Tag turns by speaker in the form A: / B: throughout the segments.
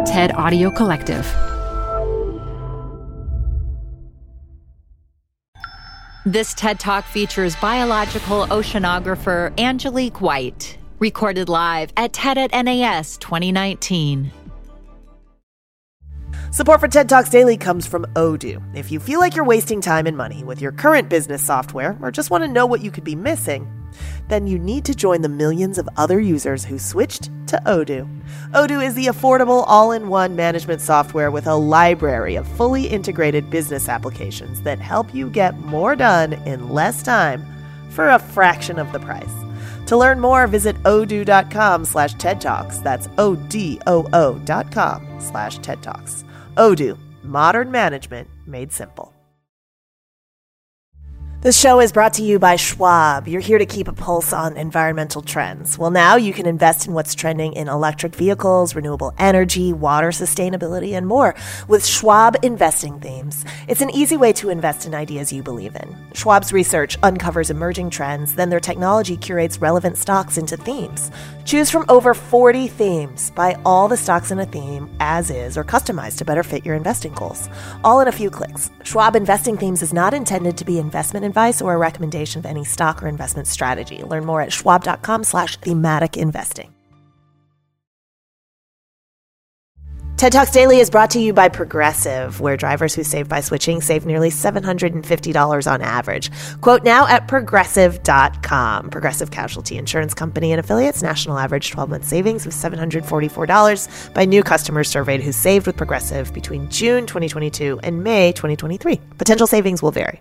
A: TED Audio Collective.
B: This TED Talk features biological oceanographer Angelique White, recorded live at TED at NAS 2019.
C: Support for TED Talks Daily comes from Odoo. If you feel like you're wasting time and money with your current business software or just want to know what you could be missing, then you need to join the millions of other users who switched to Odoo. Odoo is the affordable all-in-one management software with a library of fully integrated business applications that help you get more done in less time for a fraction of the price. To learn more, visit odoo.com/TED Talks. That's ODOO.com/TED Talks. Odoo, modern management made simple. This show is brought to you by Schwab. You're here to keep a pulse on environmental trends. Well, now you can invest in what's trending in electric vehicles, renewable energy, water sustainability, and more with Schwab Investing Themes. It's an easy way to invest in ideas you believe in. Schwab's research uncovers emerging trends, then their technology curates relevant stocks into themes. Choose from over 40 themes. Buy all the stocks in a theme as is or customized to better fit your investing goals. All in a few clicks. Schwab Investing Themes is not intended to be investment advice or a recommendation of any stock or investment strategy. Learn more at schwab.com/thematic investing. TED Talks Daily is brought to you by Progressive, where drivers who save by switching save nearly $750 on average. Quote now at Progressive.com. Progressive Casualty Insurance Company and affiliates. National average 12-month savings of $744 by new customers surveyed who saved with Progressive between June 2022 and May 2023. Potential savings will vary.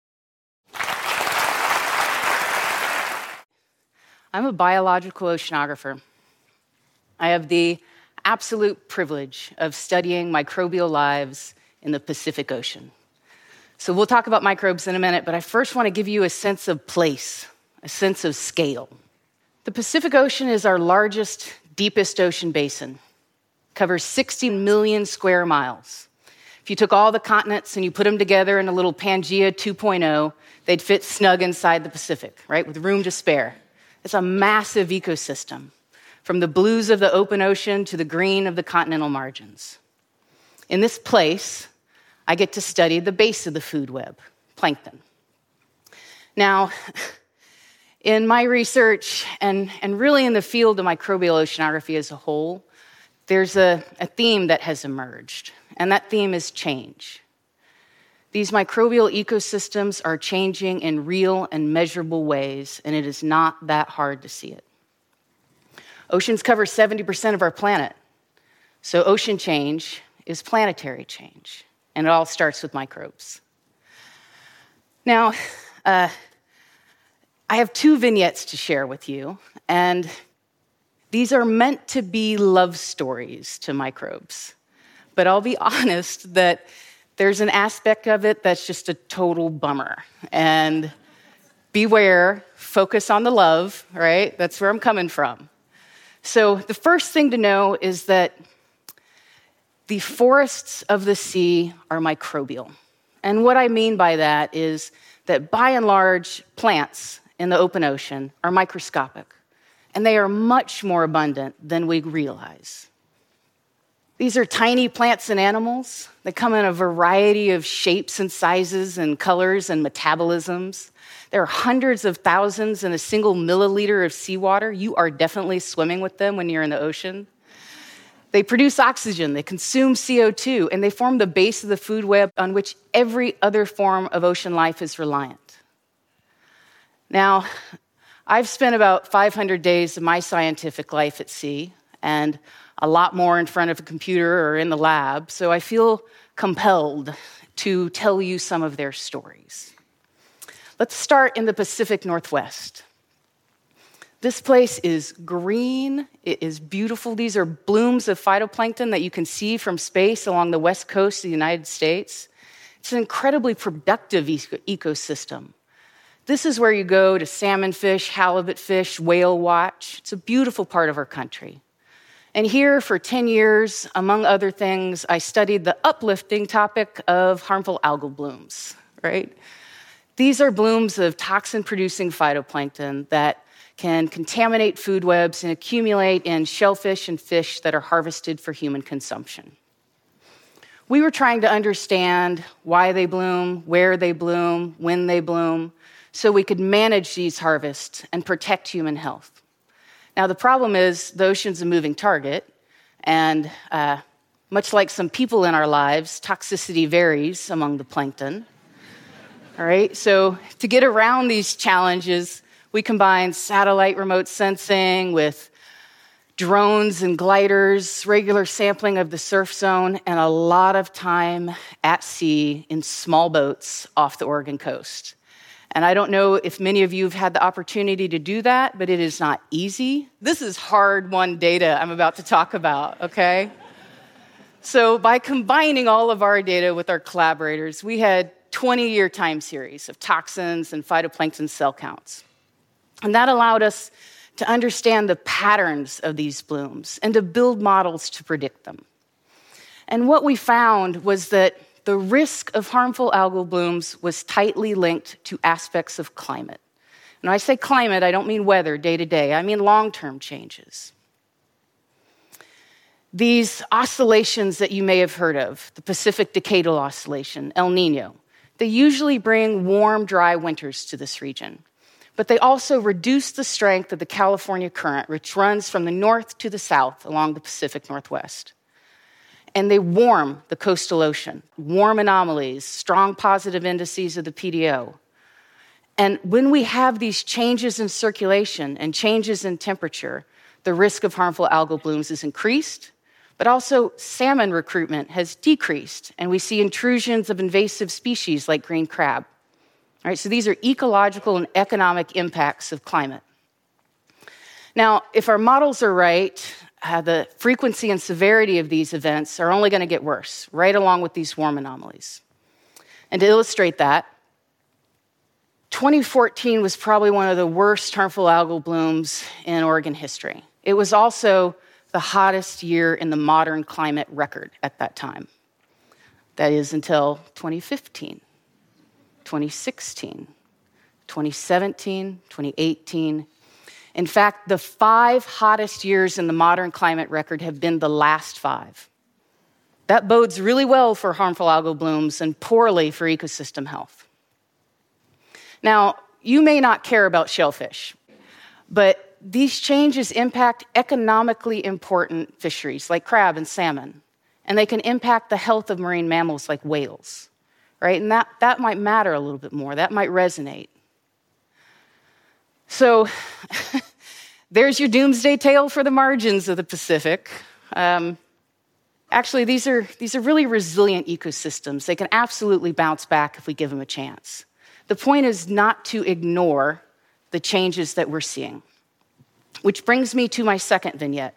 D: I'm a biological oceanographer. I have the absolute privilege of studying microbial lives in the Pacific Ocean. So we'll talk about microbes in a minute, but I first want to give you a sense of place, a sense of scale. The Pacific Ocean is our largest, deepest ocean basin. It covers 60 million square miles. If you took all the continents and you put them together in a little Pangea 2.0, they'd fit snug inside the Pacific, right, with room to spare. It's a massive ecosystem, from the blues of the open ocean to the green of the continental margins. In this place, I get to study the base of the food web, plankton. Now, in my research, and really in the field of microbial oceanography as a whole, there's a theme that has emerged, and that theme is change. These microbial ecosystems are changing in real and measurable ways, and it is not that hard to see it. Oceans cover 70% of our planet, so ocean change is planetary change, and it all starts with microbes. Now, I have two vignettes to share with you, and these are meant to be love stories to microbes. But I'll be honest that there's an aspect of it that's just a total bummer. And beware, focus on the love, right? That's where I'm coming from. So the first thing to know is that the forests of the sea are microbial. And what I mean by that is that by and large, plants in the open ocean are microscopic, and they are much more abundant than we realize. These are tiny plants and animals that come in a variety of shapes and sizes and colors and metabolisms. There are hundreds of thousands in a single milliliter of seawater. You are definitely swimming with them when you're in the ocean. They produce oxygen, they consume CO2, and they form the base of the food web on which every other form of ocean life is reliant. Now, I've spent about 500 days of my scientific life at sea, and a lot more in front of a computer or in the lab, so I feel compelled to tell you some of their stories. Let's start in the Pacific Northwest. This place is green, it is beautiful. These are blooms of phytoplankton that you can see from space along the west coast of the United States. It's an incredibly productive ecosystem. This is where you go to salmon fish, halibut fish, whale watch. It's a beautiful part of our country. And here for 10 years, among other things, I studied the uplifting topic of harmful algal blooms, right? These are blooms of toxin-producing phytoplankton that can contaminate food webs and accumulate in shellfish and fish that are harvested for human consumption. We were trying to understand why they bloom, where they bloom, when they bloom, so we could manage these harvests and protect human health. Now, the problem is the ocean's a moving target, and much like some people in our lives, toxicity varies among the plankton. All right, so to get around these challenges, we combine satellite remote sensing with drones and gliders, regular sampling of the surf zone, and a lot of time at sea in small boats off the Oregon coast. And I don't know if many of you have had the opportunity to do that, but it is not easy. This is hard-won data I'm about to talk about, okay? So by combining all of our data with our collaborators, we had 20-year time series of toxins and phytoplankton cell counts. And that allowed us to understand the patterns of these blooms and to build models to predict them. And what we found was that the risk of harmful algal blooms was tightly linked to aspects of climate. And when I say climate, I don't mean weather day to day, I mean long-term changes. These oscillations that you may have heard of, the Pacific Decadal Oscillation, El Nino, they usually bring warm, dry winters to this region. But they also reduce the strength of the California current, which runs from the north to the south along the Pacific Northwest. And they warm the coastal ocean, warm anomalies, strong positive indices of the PDO. And when we have these changes in circulation and changes in temperature, the risk of harmful algal blooms is increased, but also salmon recruitment has decreased, and we see intrusions of invasive species like green crab. All right, so these are ecological and economic impacts of climate. Now, if our models are right, the frequency and severity of these events are only going to get worse, right along with these warm anomalies. And to illustrate that, 2014 was probably one of the worst harmful algal blooms in Oregon history. It was also the hottest year in the modern climate record at that time. That is until 2015. 2016, 2017, 2018. In fact, the 5 hottest years in the modern climate record have been the last 5. That bodes really well for harmful algal blooms and poorly for ecosystem health. Now, you may not care about shellfish, but these changes impact economically important fisheries like crab and salmon, and they can impact the health of marine mammals like whales. Right? And that might matter a little bit more. That might resonate. So there's your doomsday tale for the margins of the Pacific. Actually, these are really resilient ecosystems. They can absolutely bounce back if we give them a chance. The point is not to ignore the changes that we're seeing. Which brings me to my second vignette.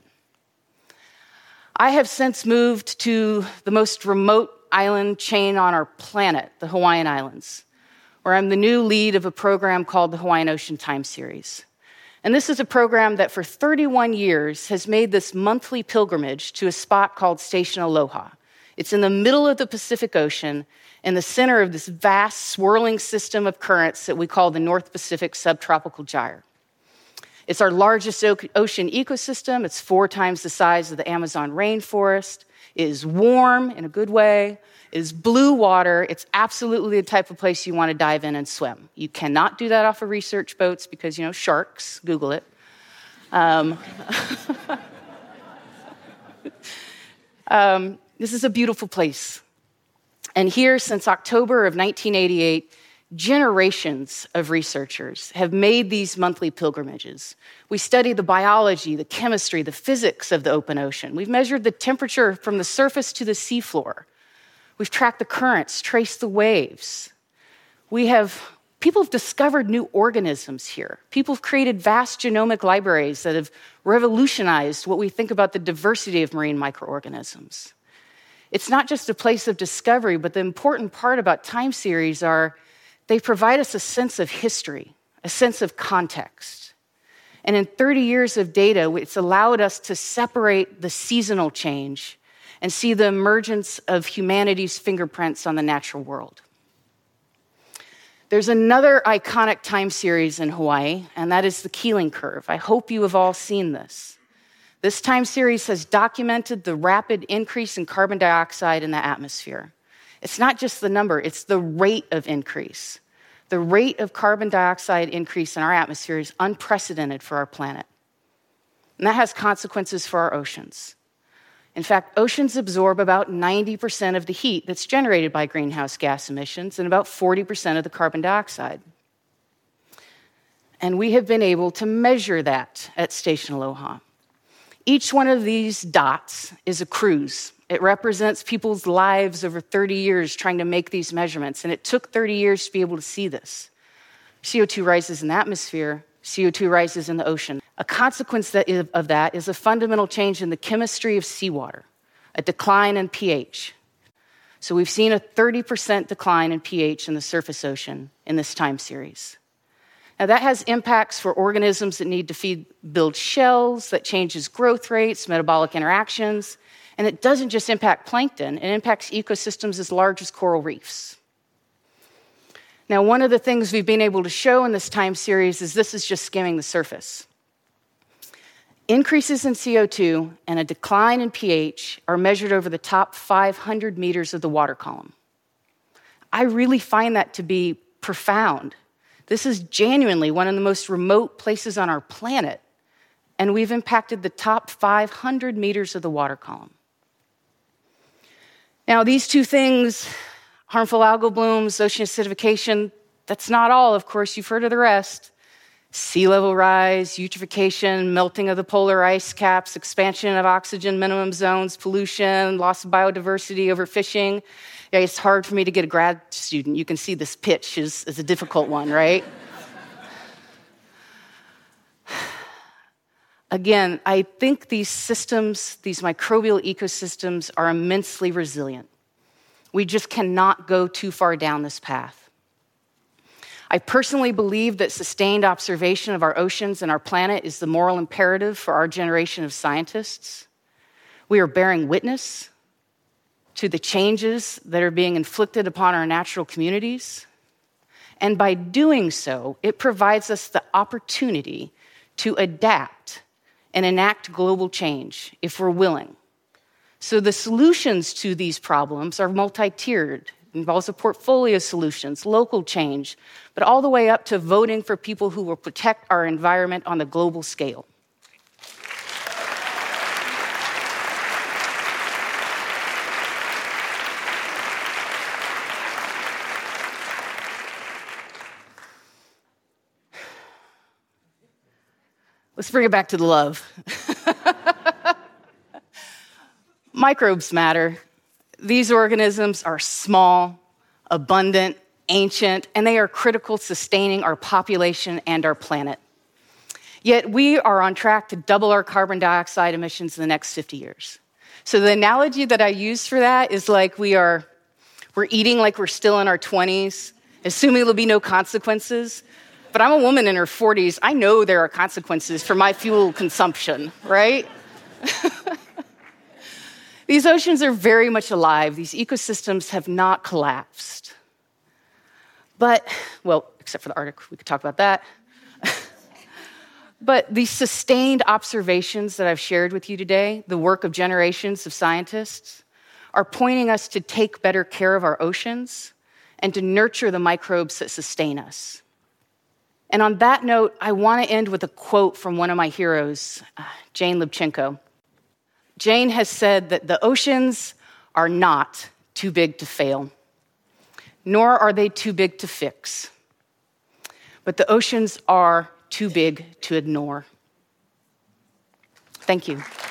D: I have since moved to the most remote island chain on our planet, the Hawaiian Islands, where I'm the new lead of a program called the Hawaiian Ocean Time Series. And this is a program that for 31 years has made this monthly pilgrimage to a spot called Station Aloha. It's in the middle of the Pacific Ocean, in the center of this vast swirling system of currents that we call the North Pacific Subtropical Gyre. It's our largest ocean ecosystem. It's 4 times the size of the Amazon rainforest. It is warm in a good way. It is blue water. It's absolutely the type of place you want to dive in and swim. You cannot do that off of research boats because, sharks. Google it. This is a beautiful place. And here, since October of 1988, generations of researchers have made these monthly pilgrimages. We study the biology, the chemistry, the physics of the open ocean. We've measured the temperature from the surface to the seafloor. We've tracked the currents, traced the waves. People have discovered new organisms here. People have created vast genomic libraries that have revolutionized what we think about the diversity of marine microorganisms. It's not just a place of discovery, but the important part about time series are they provide us a sense of history, a sense of context. And in 30 years of data, it's allowed us to separate the seasonal change and see the emergence of humanity's fingerprints on the natural world. There's another iconic time series in Hawaii, and that is the Keeling Curve. I hope you have all seen this. This time series has documented the rapid increase in carbon dioxide in the atmosphere. It's not just the number, it's the rate of increase. The rate of carbon dioxide increase in our atmosphere is unprecedented for our planet. And that has consequences for our oceans. In fact, oceans absorb about 90% of the heat that's generated by greenhouse gas emissions and about 40% of the carbon dioxide. And we have been able to measure that at Station Aloha. Each one of these dots is a cruise. It represents people's lives over 30 years trying to make these measurements, and it took 30 years to be able to see this. CO2 rises in the atmosphere, CO2 rises in the ocean. A consequence of that is a fundamental change in the chemistry of seawater, a decline in pH. So we've seen a 30% decline in pH in the surface ocean in this time series. Now that has impacts for organisms that need to build shells, that changes growth rates, metabolic interactions, and it doesn't just impact plankton, it impacts ecosystems as large as coral reefs. Now, one of the things we've been able to show in this time series is this is just skimming the surface. Increases in CO2 and a decline in pH are measured over the top 500 meters of the water column. I really find that to be profound. This is genuinely one of the most remote places on our planet, and we've impacted the top 500 meters of the water column. Now, these two things, harmful algal blooms, ocean acidification, that's not all, of course, you've heard of the rest. Sea level rise, eutrophication, melting of the polar ice caps, expansion of oxygen minimum zones, pollution, loss of biodiversity, overfishing. Yeah, it's hard for me to get a grad student. You can see this pitch is a difficult one, right? Again, I think these systems, these microbial ecosystems, are immensely resilient. We just cannot go too far down this path. I personally believe that sustained observation of our oceans and our planet is the moral imperative for our generation of scientists. We are bearing witness to the changes that are being inflicted upon our natural communities. And by doing so, it provides us the opportunity to adapt and enact global change if we're willing. So the solutions to these problems are multi-tiered. It involves a portfolio of solutions, local change, but all the way up to voting for people who will protect our environment on the global scale. Let's bring it back to the love. Microbes matter. These organisms are small, abundant, ancient, and they are critical to sustaining our population and our planet. Yet we are on track to double our carbon dioxide emissions in the next 50 years. So the analogy that I use for that is like we're eating like we're still in our 20s, assuming there'll be no consequences. But I'm a woman in her 40s. I know there are consequences for my fuel consumption, right? These oceans are very much alive. These ecosystems have not collapsed. But, well, except for the Arctic, we could talk about that. But the sustained observations that I've shared with you today, the work of generations of scientists, are pointing us to take better care of our oceans and to nurture the microbes that sustain us. And on that note, I want to end with a quote from one of my heroes, Jane Lubchenco. Jane has said that the oceans are not too big to fail, nor are they too big to fix. But the oceans are too big to ignore. Thank you.